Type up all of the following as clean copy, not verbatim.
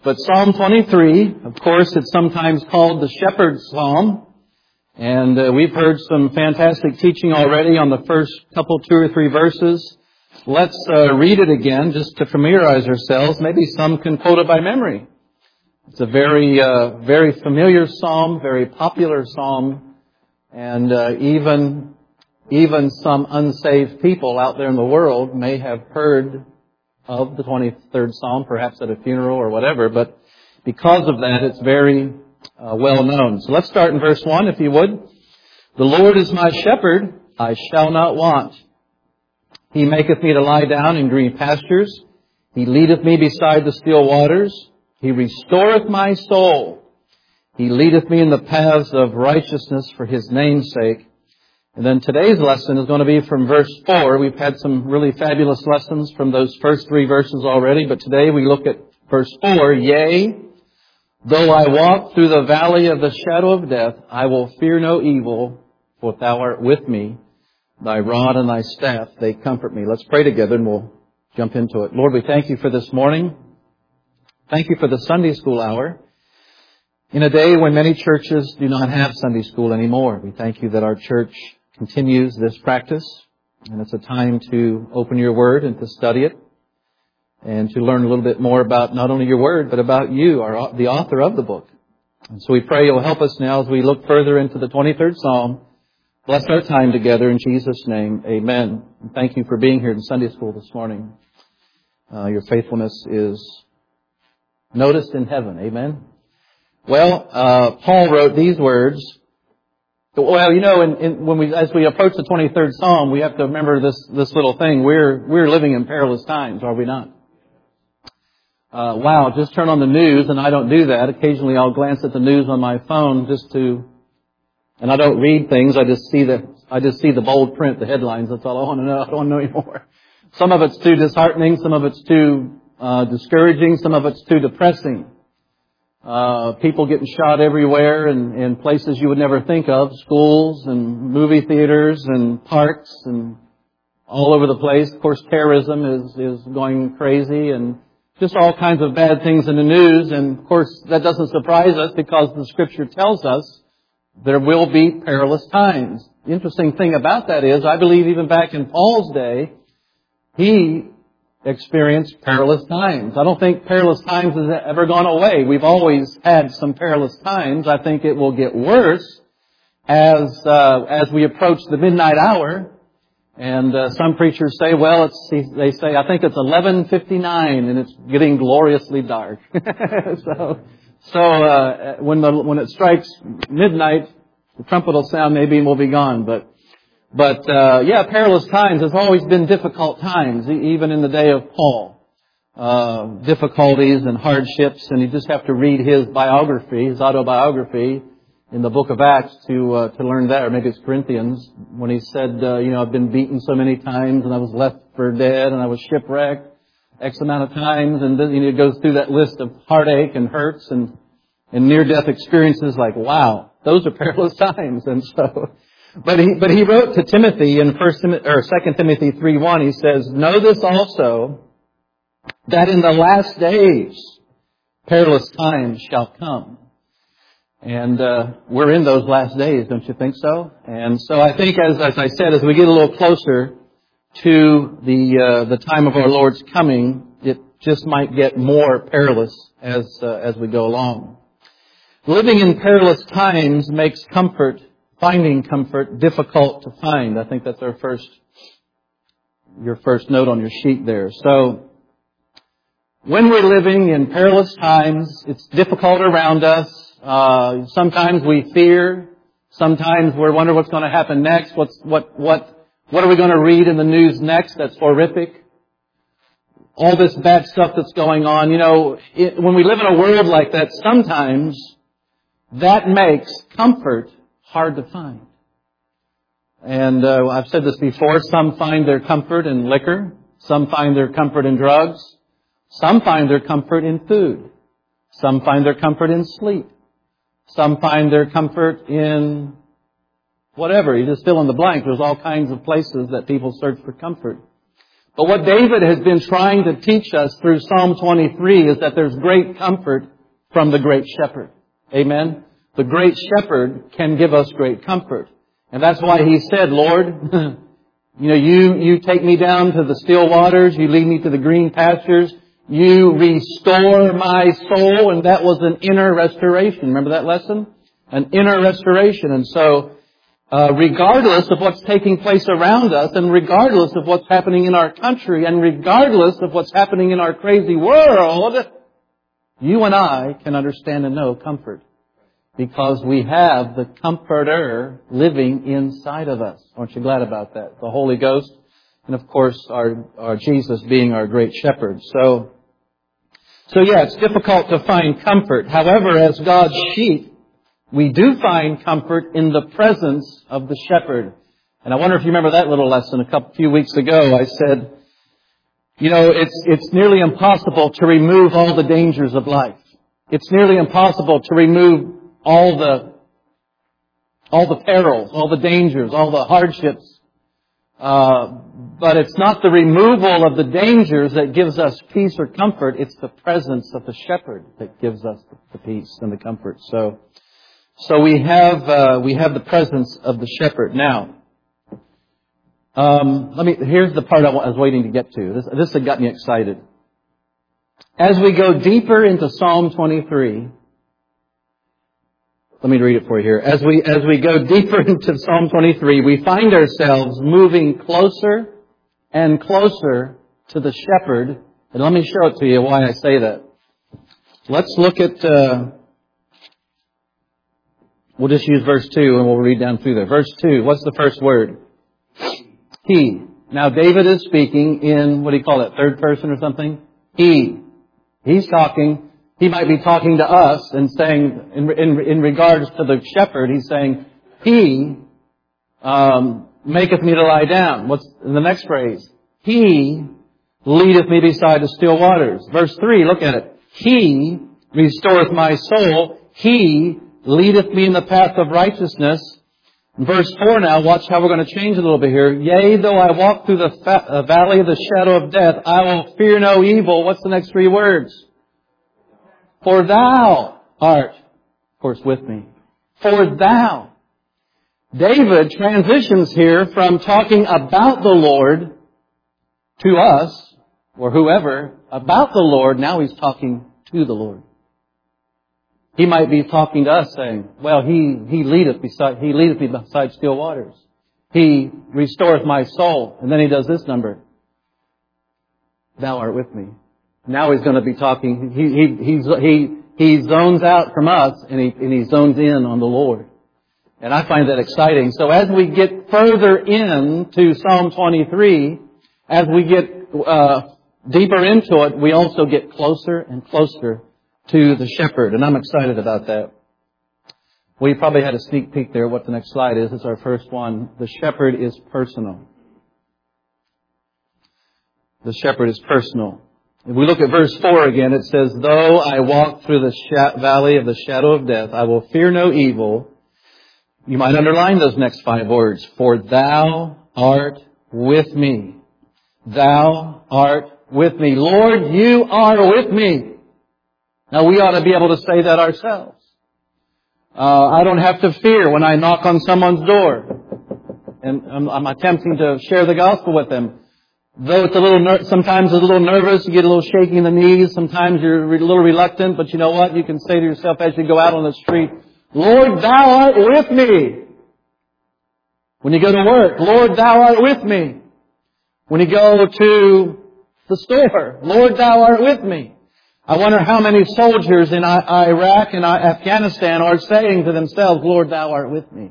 But Psalm 23, of course, it's sometimes called the Shepherd's Psalm. And we've heard some fantastic teaching already on the first couple, 2 or 3 verses. Let's read it again just to familiarize ourselves. Maybe some can quote it by memory. It's a very familiar psalm, very popular psalm. And even some unsaved people out there in the world may have heard of the 23rd Psalm, perhaps at a funeral or whatever, but because of that, it's very well known. So let's start in verse 1, if you would. The Lord is my shepherd, I shall not want. He maketh me to lie down in green pastures. He leadeth me beside the still waters. He restoreth my soul. He leadeth me in the paths of righteousness for His name's sake. And then today's lesson is going to be from verse 4. We've had some really fabulous lessons from those first 3 verses already, but today we look at verse 4. Yea, though I walk through the valley of the shadow of death, I will fear no evil, for Thou art with me. Thy rod and Thy staff, they comfort me. Let's pray together and we'll jump into it. Lord, we thank You for this morning. Thank You for the Sunday school hour. In a day when many churches do not have Sunday school anymore, we thank You that our church continues this practice, and it's a time to open Your Word and to study it and to learn a little bit more about not only Your Word, but about You, the author of the book. And so we pray You'll help us now as we look further into the 23rd Psalm. Bless our time together in Jesus' name. Amen. And thank you for being here in Sunday school this morning. Your faithfulness is noticed in heaven. Amen. Well, Paul wrote these words. Well, you know, as we approach the 23rd Psalm, we have to remember this little thing. We're living in perilous times, are we not? Wow, just turn on the news, and I don't do that. Occasionally I'll glance at the news on my phone and I don't read things. I just see the bold print, the headlines. That's all I want to know. I don't want to know anymore. Some of it's too disheartening. Some of it's too discouraging. Some of it's too depressing. People getting shot everywhere in places you would never think of. Schools and movie theaters and parks and all over the place. Of course, terrorism is going crazy and just all kinds of bad things in the news. And of course, that doesn't surprise us because the Scripture tells us there will be perilous times. The interesting thing about that is, I believe even back in Paul's day, he experienced perilous times. I don't think perilous times has ever gone away. We've always had some perilous times. I think it will get worse as we approach the midnight hour. And some preachers say, I think it's 11:59 and it's getting gloriously dark. So when it strikes midnight, the trumpet will sound maybe and we'll be gone. But perilous times. There's always been difficult times, even in the day of Paul. Difficulties and hardships, and you just have to read his biography, his autobiography, in the book of Acts to learn that, or maybe it's Corinthians, when he said, I've been beaten so many times, and I was left for dead, and I was shipwrecked X amount of times, and then it goes through that list of heartache and hurts and near-death experiences. Like, wow, those are perilous times, and so. But he wrote to Timothy in 2 Timothy 3:1. He says, "Know this also, that in the last days perilous times shall come." And we're in those last days, don't you think so? And so I think, as I said, as we get a little closer to the time of our Lord's coming, it just might get more perilous as we go along. Living in perilous times makes finding comfort difficult to find. I think that's your first note on your sheet there. So when we're living in perilous times, it's difficult around us. Sometimes we fear. Sometimes we wonder what's going to happen next. What are we going to read in the news next that's horrific? All this bad stuff that's going on. When we live in a world like that, sometimes that makes comfort hard to find. And I've said this before, some find their comfort in liquor. Some find their comfort in drugs. Some find their comfort in food. Some find their comfort in sleep. Some find their comfort in whatever. You just fill in the blank. There's all kinds of places that people search for comfort. But what David has been trying to teach us through Psalm 23 is that there's great comfort from the great shepherd. Amen? The great shepherd can give us great comfort. And that's why he said, Lord, you take me down to the still waters. You lead me to the green pastures. You restore my soul. And that was an inner restoration. Remember that lesson? An inner restoration. And so, regardless of what's taking place around us, and regardless of what's happening in our country, and regardless of what's happening in our crazy world, you and I can understand and know comfort. Because we have the Comforter living inside of us. Aren't you glad about that? The Holy Ghost. And of course, our Jesus being our great shepherd. So yeah, it's difficult to find comfort. However, as God's sheep, we do find comfort in the presence of the shepherd. And I wonder if you remember that little lesson a few weeks ago. I said, it's nearly impossible to remove all the dangers of life. It's nearly impossible to remove all the perils, all the dangers, all the hardships. But it's not the removal of the dangers that gives us peace or comfort. It's the presence of the shepherd that gives us the peace and the comfort. So we have the presence of the shepherd. Now, here's the part I was waiting to get to. This had got me excited. As we go deeper into Psalm 23, let me read it for you here. As we go deeper into Psalm 23, we find ourselves moving closer and closer to the shepherd. And let me show it to you why I say that. Let's look at, we'll just use verse 2 and we'll read down through there. Verse 2, what's the first word? He. Now David is speaking in, what do you call it, third person or something? He. He's talking. He might be talking to us and saying, in regards to the shepherd, he's saying, He maketh me to lie down. What's the next phrase? He leadeth me beside the still waters. Verse 3, look at it. He restoreth my soul. He leadeth me in the path of righteousness. Verse 4 now, watch how we're going to change a little bit here. Yea, though I walk through the valley of the shadow of death, I will fear no evil. What's the next three words? For thou art, of course, with me. For thou. David transitions here from talking about the Lord to us, or whoever, about the Lord. Now he's talking to the Lord. He might be talking to us saying, well, He leadeth me beside still waters. He restoreth my soul. And then he does this number. Thou art with me. Now he's going to be talking. He zones out from us and he zones in on the Lord. And I find that exciting. So as we get further into Psalm 23, as we get deeper into it, we also get closer and closer to the shepherd. And I'm excited about that. We probably had a sneak peek there. What the next slide is. It's our first one. The shepherd is personal. The shepherd is personal. If we look at verse 4 again, it says, though I walk through the valley of the shadow of death, I will fear no evil. You might underline those next 5 words. For thou art with me. Thou art with me. Lord, you are with me. Now we ought to be able to say that ourselves. I don't have to fear when I knock on someone's door and I'm attempting to share the gospel with them. Though it's sometimes a little nervous, you get a little shaky in the knees, sometimes you're a little reluctant, but you know what? You can say to yourself as you go out on the street, Lord, thou art with me. When you go to work, Lord, thou art with me. When you go to the store, Lord, thou art with me. I wonder how many soldiers in Iraq and Afghanistan are saying to themselves, Lord, thou art with me.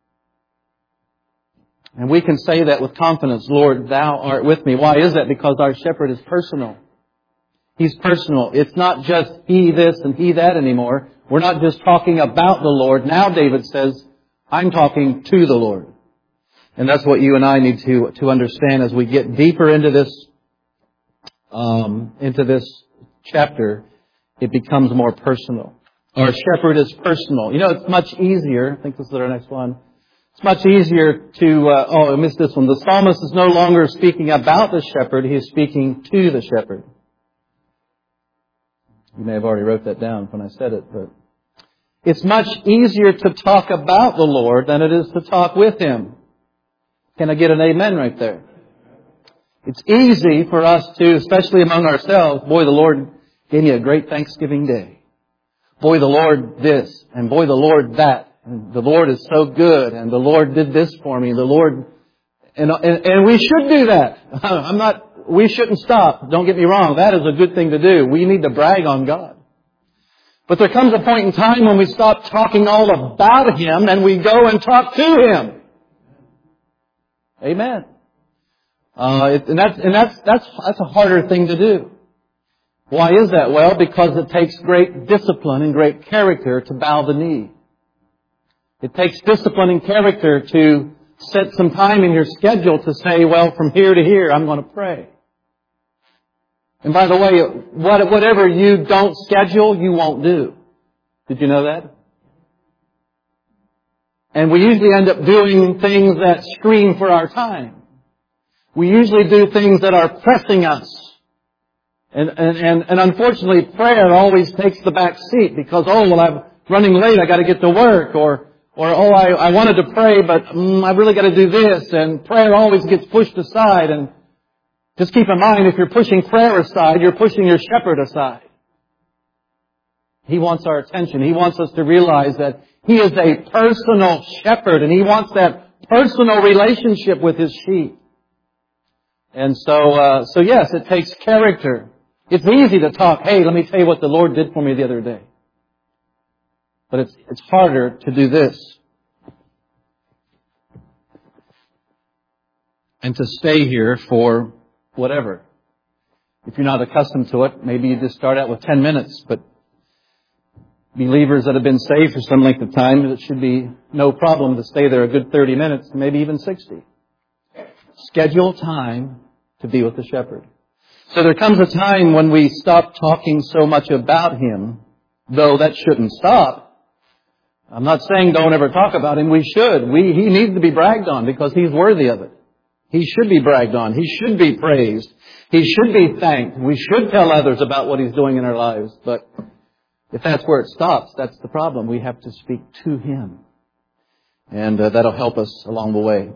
And we can say that with confidence, Lord, thou art with me. Why is that? Because our shepherd is personal. He's personal. It's not just he this and he that anymore. We're not just talking about the Lord. Now David says, I'm talking to the Lord. And that's what you and I need to understand as we get deeper into this chapter. It becomes more personal. Our shepherd is personal. You know, it's much easier. I think this is our next one. It's much easier to, I missed this one. The psalmist is no longer speaking about the shepherd. He is speaking to the shepherd. You may have already wrote that down when I said it, but it's much easier to talk about the Lord than it is to talk with Him. Can I get an amen right there? It's easy for us to, especially among ourselves, boy, the Lord gave me a great Thanksgiving day. Boy, the Lord this, and boy, the Lord that. And the Lord is so good, and the Lord did this for me, the Lord, and we should do that. We shouldn't stop. Don't get me wrong. That is a good thing to do. We need to brag on God. But there comes a point in time when we stop talking all about Him and we go and talk to Him. Amen. That's a harder thing to do. Why is that? Well, because it takes great discipline and great character to bow the knee. It takes discipline and character to set some time in your schedule to say, well, from here to here, I'm going to pray. And by the way, whatever you don't schedule, you won't do. Did you know that? And we usually end up doing things that scream for our time. We usually do things that are pressing us. And unfortunately, prayer always takes the back seat because, I'm running late, I got to get to work, or I wanted to pray, but I really got to do this, and prayer always gets pushed aside. And just keep in mind, if you're pushing prayer aside, you're pushing your shepherd aside. He wants our attention. He wants us to realize that He is a personal shepherd, and He wants that personal relationship with His sheep. And so yes, it takes character. It's easy to talk, hey, let me tell you what the Lord did for me the other day. But it's harder to do this. And to stay here for whatever. If you're not accustomed to it, maybe you just start out with 10 minutes. But believers that have been saved for some length of time, it should be no problem to stay there a good 30 minutes, maybe even 60. Schedule time to be with the shepherd. So there comes a time when we stop talking so much about Him, though that shouldn't stop. I'm not saying don't ever talk about Him. We should. He needs to be bragged on because He's worthy of it. He should be bragged on. He should be praised. He should be thanked. We should tell others about what He's doing in our lives. But if that's where it stops, that's the problem. We have to speak to Him. And that'll help us along the way.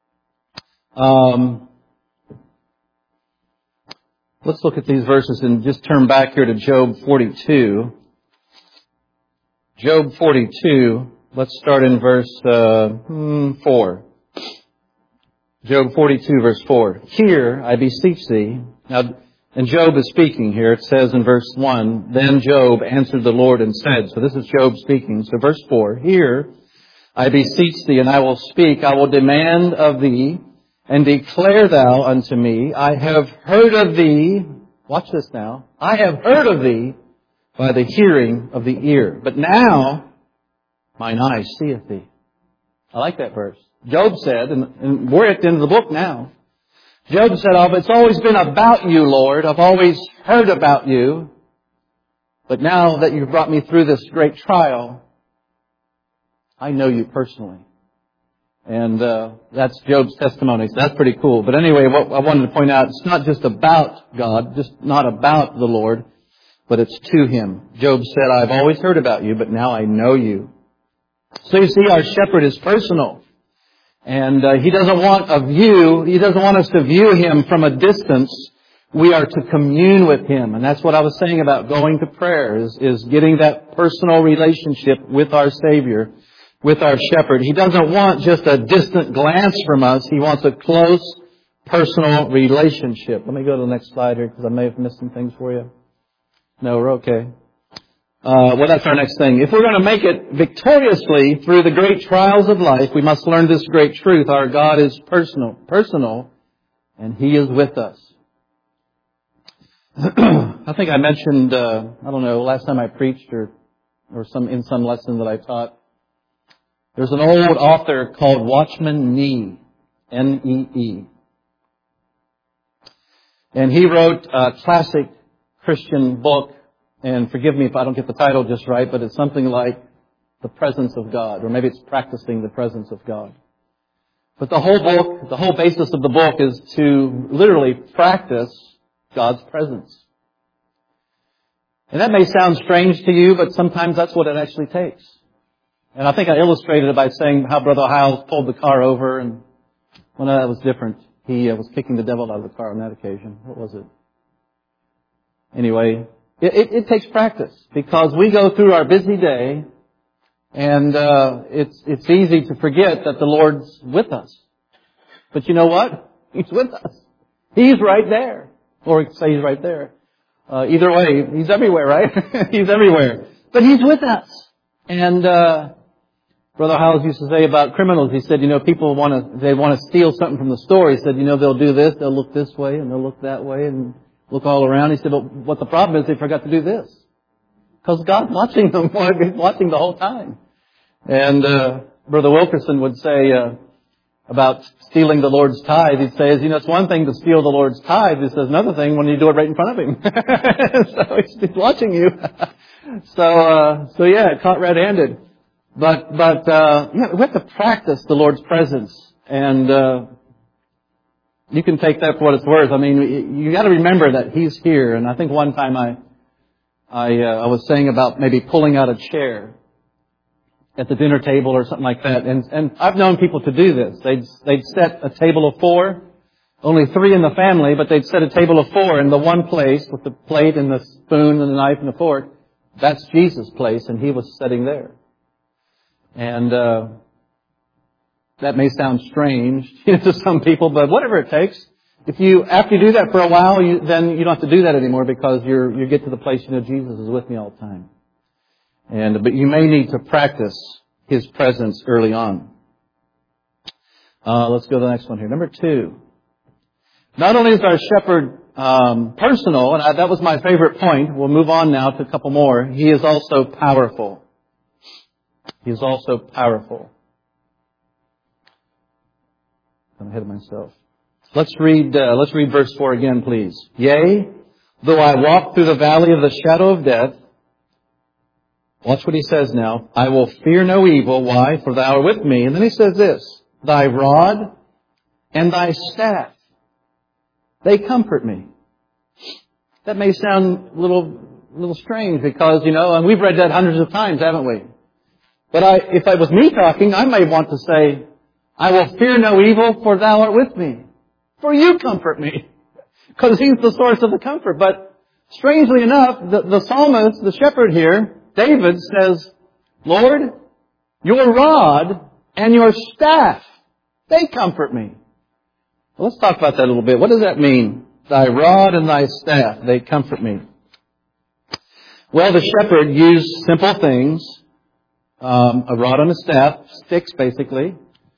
Let's look at these verses and just turn back here to Job 42. Job 42, let's start in verse 4. Job 42, verse 4. Hear, I beseech thee. Now, and Job is speaking here. It says in verse 1, Then Job answered the Lord and said, so this is Job speaking. So verse 4, Hear, I beseech thee, and I will speak. I will demand of thee, and declare thou unto me, I have heard of thee. Watch this now. I have heard of thee by the hearing of the ear. But now mine eye seeth thee. I like that verse. Job said, and we're at the end of the book now. Job said, it's always been about you, Lord. I've always heard about you. But now that you've brought me through this great trial, I know you personally. And that's Job's testimony. So that's pretty cool. But anyway, what I wanted to point out, it's not just about God, just not about the Lord, but it's to Him. Job said, I've always heard about you, but now I know you. So you see, our shepherd is personal. And He doesn't want us to view Him from a distance. We are to commune with Him. And that's what I was saying about going to prayer, is getting that personal relationship with our Savior, with our shepherd. He doesn't want just a distant glance from us. He wants a close, personal relationship. Let me go to the next slide here because I may have missed some things for you. No, we're okay. Well, that's our next thing. If we're going to make it victoriously through the great trials of life, we must learn this great truth. Our God is personal, and He is with us. I think I mentioned, last time I preached or in some lesson that I taught. There's an old author called Watchman Nee, N-E-E. And he wrote a classic Christian book, and forgive me if I don't get the title just right, but it's something like the presence of God, or maybe it's practicing the presence of God. But the whole book, the whole basis of the book is to literally practice God's presence. And that may sound strange to you, but sometimes that's what it actually takes. And I think I illustrated it by saying how Brother Hiles pulled the car over, and well, no, that was different. He was kicking the devil out of the car on that occasion. What was it? Anyway, it takes practice, because we go through our busy day, and it's easy to forget that the Lord's with us. But you know what? He's with us. He's right there. Or we could say He's right there. Either way, He's everywhere, right? He's everywhere. But He's with us. And Brother Howells used to say about criminals, he said, people want to steal something from the store. He said, they'll do this, they'll look this way, and they'll look that way, and look all around. He said, but what the problem is, they forgot to do this. Because God's watching them. He's watching the whole time. And Brother Wilkerson would say about stealing the Lord's tithe, he'd say, it's one thing to steal the Lord's tithe. He says another thing when you do it right in front of Him. So He's watching you. So yeah, caught red-handed. But we have to practice the Lord's presence. And you can take that for what it's worth. I mean, you got to remember that He's here. And I think one time I was saying about maybe pulling out a chair at the dinner table or something like that. And I've known people to do this. They'd set a table of 4, only 3 in the family, but they'd set a table of 4 in the one place with the plate and the spoon and the knife and the fork. That's Jesus' place, and He was sitting there. And that may sound strange to some people, but whatever it takes. After you do that for a while, then you don't have to do that anymore, because you get to the place, Jesus is with me all the time. But you may need to practice His presence early on. Let's go to the next one here. Number 2. Not only is our shepherd personal, and that was my favorite point. We'll move on now to a couple more. He is also powerful. He is also powerful. I'm ahead of myself. Let's read verse 4 again, please. Yea, though I walk through the valley of the shadow of death, watch what he says now. I will fear no evil. Why? For Thou art with me. And then he says this, Thy rod and Thy staff, they comfort me. That may sound a little strange, because, and we've read that hundreds of times, haven't we? But if it was me talking, I may want to say, I will fear no evil, for Thou art with me. For You comfort me. Because He's the source of the comfort. But strangely enough, the psalmist, the shepherd here, David, says, Lord, Your rod and Your staff, they comfort me. Well, let's talk about that a little bit. What does that mean? Thy rod and Thy staff, they comfort me. Well, the shepherd used simple things. A rod and a staff, sticks basically.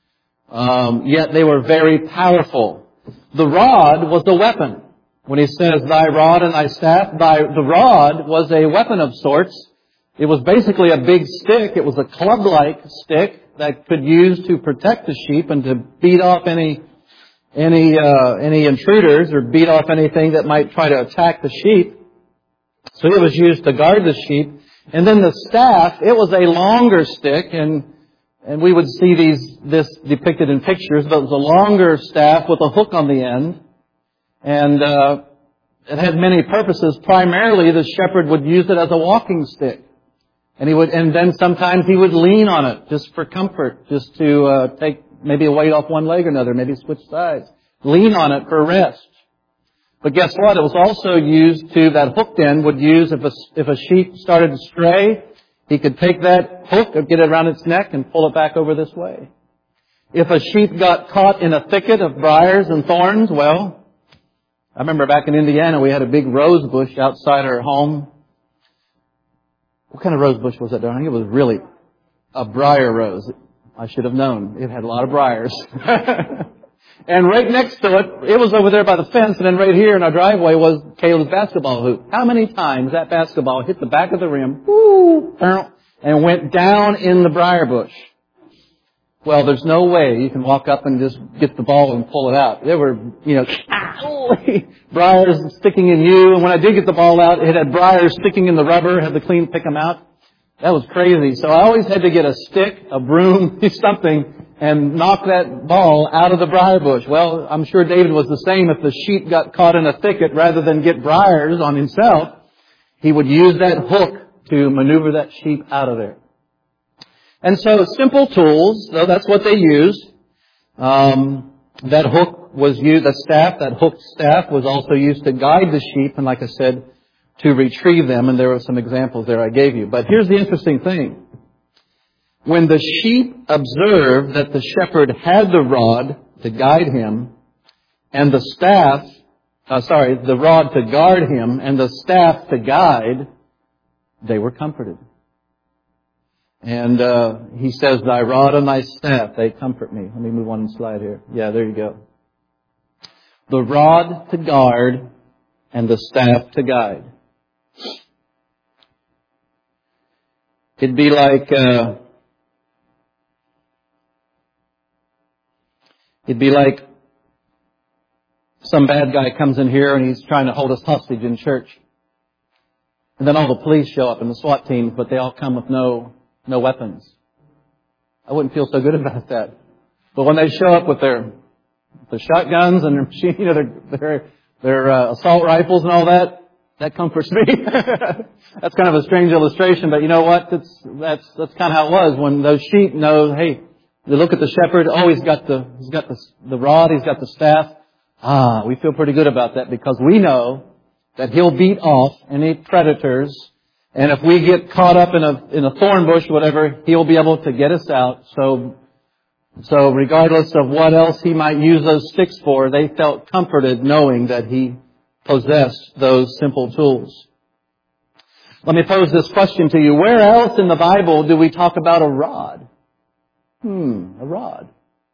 Yet they were very powerful. The rod was the weapon. When he says, Thy rod and Thy staff, the rod was a weapon of sorts. It was basically a big stick. It was a club-like stick that could use to protect the sheep and to beat off any intruders, or beat off anything that might try to attack the sheep. So it was used to guard the sheep. And then the staff, it was a longer stick, and we would see this depicted in pictures, but it was a longer staff with a hook on the end. And it had many purposes. Primarily, the shepherd would use it as a walking stick. And then sometimes he would lean on it just for comfort, just to take maybe a weight off one leg or another, maybe switch sides. Lean on it for rest. But guess what? It was also used that hooked end would use if a sheep started to stray, he could take that hook and get it around its neck and pull it back over this way. If a sheep got caught in a thicket of briars and thorns, well, I remember back in Indiana we had a big rose bush outside our home. What kind of rose bush was that? I think it was really a briar rose. I should have known. It had a lot of briars. And right next to it was over there by the fence, and then right here in our driveway was Caleb's basketball hoop. How many times that basketball hit the back of the rim, and went down in the briar bush? Well, there's no way you can walk up and just get the ball and pull it out. There were, briars sticking in you, and when I did get the ball out, it had briars sticking in the rubber, had to pick them out. That was crazy. So I always had to get a stick, a broom, something, and knock that ball out of the briar bush. Well, I'm sure David was the same. If the sheep got caught in a thicket, rather than get briars on himself, he would use that hook to maneuver that sheep out of there. And so simple tools, though that's what they used. That hook was used, that hooked staff was also used to guide the sheep, and like I said, to retrieve them, and there were some examples there I gave you. But here's the interesting thing. When the sheep observed that the shepherd had the rod to guide him, and the rod to guard him, and the staff to guide, they were comforted. And he says, thy rod and thy staff, they comfort me. Let me move one slide here. Yeah, there you go. The rod to guard and the staff to guide. It'd be like some bad guy comes in here and he's trying to hold us hostage in church. And then all the police show up and the SWAT teams, but they all come with no weapons. I wouldn't feel so good about that. But when they show up with their shotguns and their assault rifles and all that, that comforts me. That's kind of a strange illustration, but you know what? That's kind of how it was when those sheep know, hey, they look at the shepherd, oh, he's got the rod, he's got the staff. We feel pretty good about that because we know that he'll beat off any predators, and if we get caught up in a thorn bush or whatever, he'll be able to get us out. So regardless of what else he might use those sticks for, they felt comforted knowing that he possessed those simple tools. Let me pose this question to you. Where else in the Bible do we talk about a rod? A rod.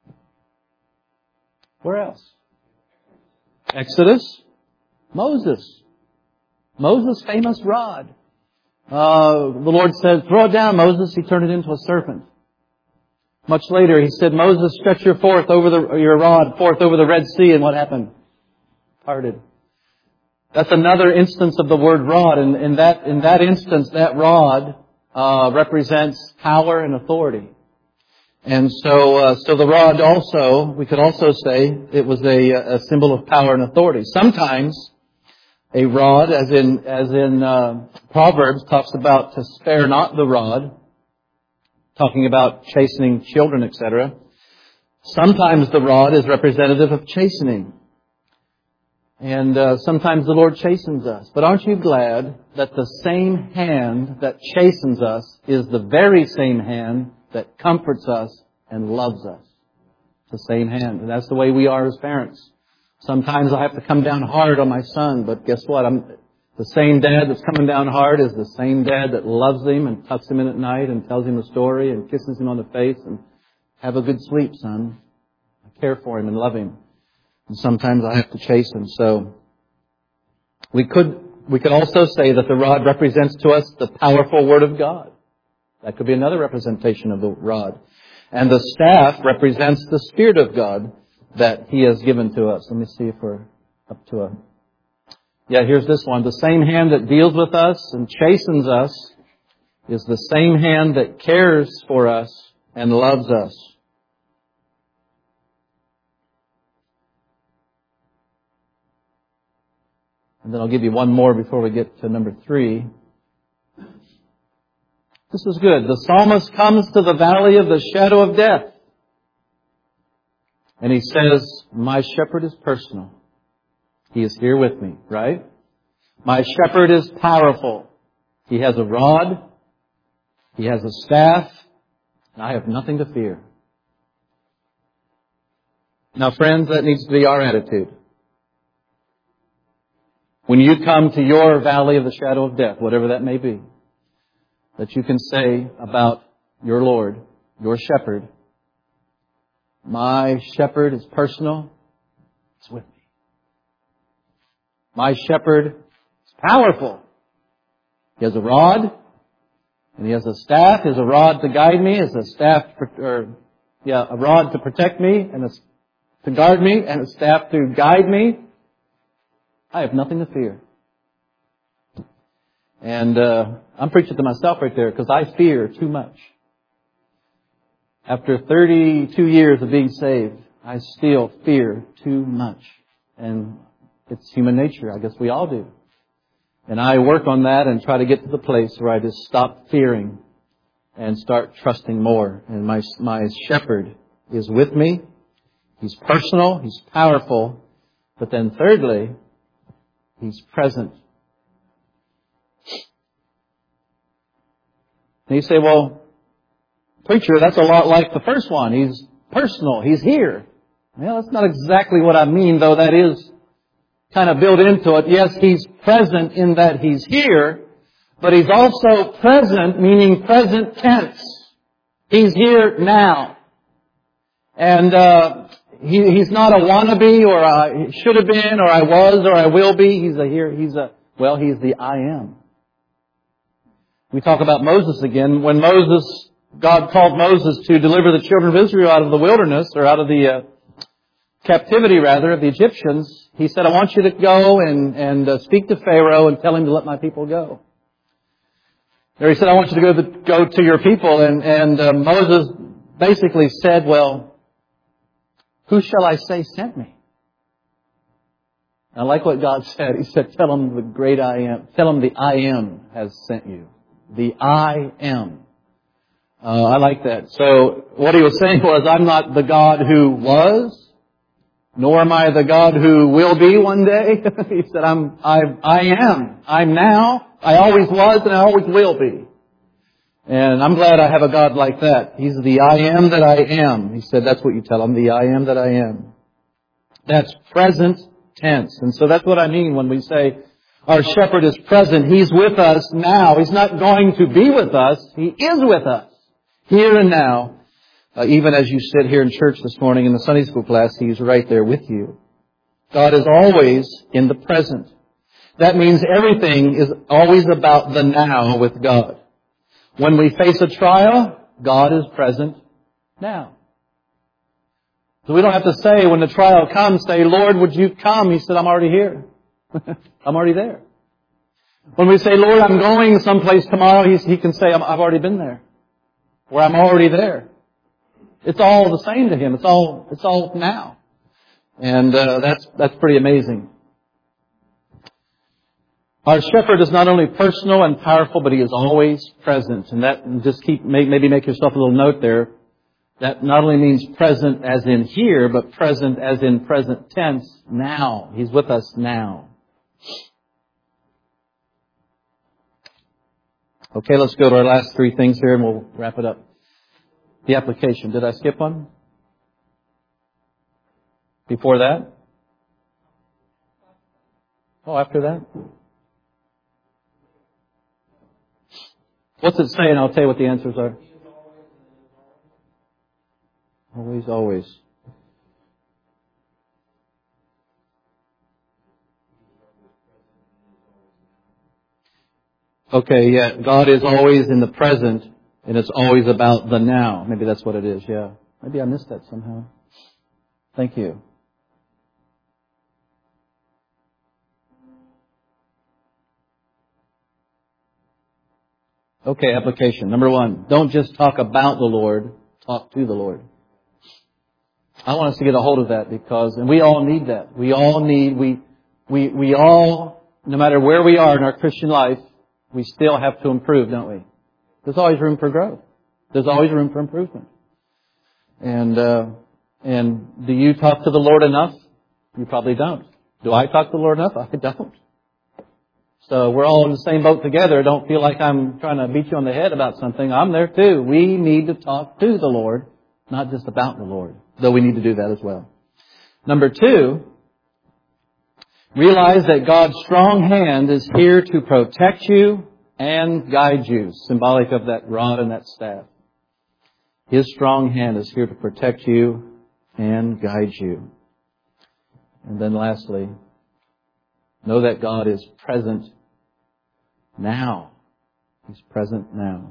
Where else? Exodus. Moses' famous rod. The Lord said, throw it down, Moses. He turned it into a serpent. Much later, he said, Moses, stretch your rod forth over the Red Sea. And what happened? Parted. That's another instance of the word rod. And in that instance, that rod represents power and authority. And so the rod also, we could also say, it was a symbol of power and authority. Sometimes a rod, as in Proverbs, talks about to spare not the rod, talking about chastening children, etc. Sometimes the rod is representative of chastening. And sometimes the Lord chastens us. But aren't you glad that the same hand that chastens us is the very same hand that comforts us and loves us? It's the same hand. And that's the way we are as parents. Sometimes I have to come down hard on my son, but guess what? The same dad that's coming down hard is the same dad that loves him and tucks him in at night and tells him a story and kisses him on the face and have a good sleep, son. I care for him and love him. And sometimes I have to chase him. So we could also say that the rod represents to us the powerful Word of God. That could be another representation of the rod. And the staff represents the Spirit of God that He has given to us. Let me see if we're up to a... Yeah, here's this one. The same hand that deals with us and chastens us is the same hand that cares for us and loves us. And then I'll give you one more before we get to number 3. This is good. The psalmist comes to the valley of the shadow of death. And he says, my shepherd is personal. He is here with me, right? My shepherd is powerful. He has a rod. He has a staff. And I have nothing to fear. Now, friends, that needs to be our attitude. When you come to your valley of the shadow of death, whatever that may be, that you can say about your Lord, your shepherd, my shepherd is personal. It's with me. My shepherd is powerful. He has a rod, and he has a staff. He has a rod to guide me. He has a rod to protect me, and to guard me, and a staff to guide me. I have nothing to fear. And I'm preaching to myself right there because I fear too much. After 32 years of being saved, I still fear too much. And it's human nature. I guess we all do. And I work on that and try to get to the place where I just stop fearing and start trusting more. And my shepherd is with me. He's personal. He's powerful. But then thirdly, He's present. And you say, well, preacher, that's a lot like the first one. He's personal. He's here. Well, that's not exactly what I mean, though that is kind of built into it. Yes, He's present in that He's here, but He's also present, meaning present tense. He's here now. And He's not a wannabe or I should have been or I was or I will be. He's the I am. We talk about Moses again. When God called Moses to deliver the children of Israel out of the wilderness, or out of the captivity rather, of the Egyptians, He said, I want you to go and speak to Pharaoh and tell him to let my people go. There He said, I want you to go to your people. And Moses basically said, well, who shall I say sent me? I like what God said. He said, tell them the great I am. Tell them the I am has sent you. The I am. I like that. So what He was saying was, I'm not the God who was, nor am I the God who will be one day. He said, I am. I'm now. I always was and I always will be. And I'm glad I have a God like that. He's the I am that I am. He said, that's what you tell him, the I am that I am. That's present tense. And so that's what I mean when we say our shepherd is present. He's with us now. He's not going to be with us. He is with us here and now. Even as you sit here in church this morning in the Sunday school class, He's right there with you. God is always in the present. That means everything is always about the now with God. When we face a trial, God is present now. So we don't have to say when the trial comes, say, Lord, would you come? He said, I'm already here. I'm already there. When we say, Lord, I'm going someplace tomorrow, He can say, I've already been there. Or I'm already there. It's all the same to Him. It's all now. And that's pretty amazing. Our shepherd is not only personal and powerful, but He is always present. And that, just maybe make yourself a little note there. That not only means present as in here, but present as in present tense now. He's with us now. Okay, let's go to our last three things here and we'll wrap it up. The application. Did I skip one? Before that? Oh, after that? What's it saying? I'll tell you what the answers are. Always, always. Okay, yeah. God is always in the present, and it's always about the now. Maybe that's what it is, yeah. Maybe I missed that somehow. Thank you. Okay, application. Number one, don't just talk about the Lord, talk to the Lord. I want us to get a hold of that and we all need that. We all, no matter where we are in our Christian life, we still have to improve, don't we? There's always room for growth. There's always room for improvement. And do you talk to the Lord enough? You probably don't. Do I talk to the Lord enough? I don't. So we're all in the same boat together. Don't feel like I'm trying to beat you on the head about something. I'm there too. We need to talk to the Lord, not just about the Lord, though we need to do that as well. Number two, realize that God's strong hand is here to protect you and guide you, symbolic of that rod and that staff. His strong hand is here to protect you and guide you. And then lastly, know that God is present now. He's present now.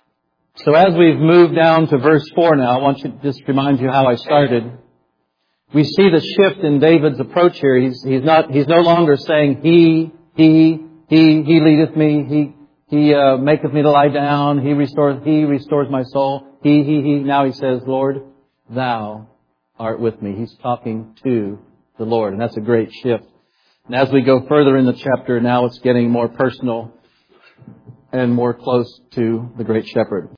So as we've moved down to verse 4 now, I want to just remind you how I started. we see the shift in David's approach here. He's no longer saying, He leadeth me, He maketh me to lie down, He restores my soul. He. Now he says, Lord, Thou art with me. He's talking to the Lord, and that's a great shift. And as we go further in the chapter, now it's getting more personal and more close to the great shepherd.